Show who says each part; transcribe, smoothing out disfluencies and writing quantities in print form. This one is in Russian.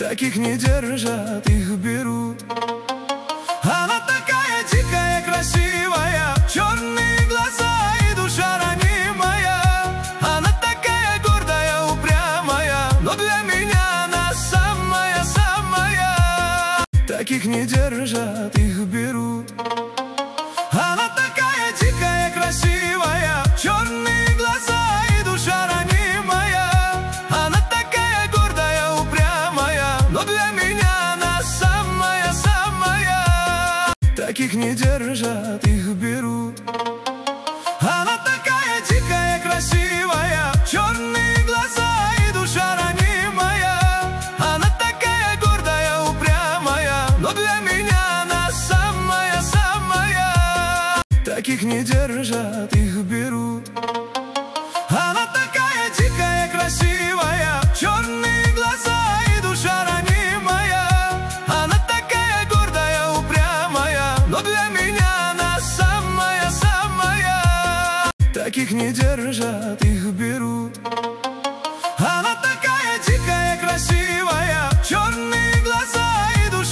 Speaker 1: таких не держат, их берут. Она такая дикая, красивая, черные глаза и душа ранимая. Она такая гордая, упрямая, но для меня она самая-самая. Таких не держат, их берут. Она такая дикая, красивая, черные глаза и душа ранимая. Она такая гордая, упрямая, но для меня она самая-самая. Таких не держат, их берут. Она такая дикая, красивая, черные глаза и душа ранимая. Она такая гордая, упрямая, но для меня она самая-самая. Таких не держат, их берут. Она такая дикая, красивая, черные глаза и душа ранимая. Она такая гордая, упрямая, но для меня она самая-самая. Таких не держат, их берут.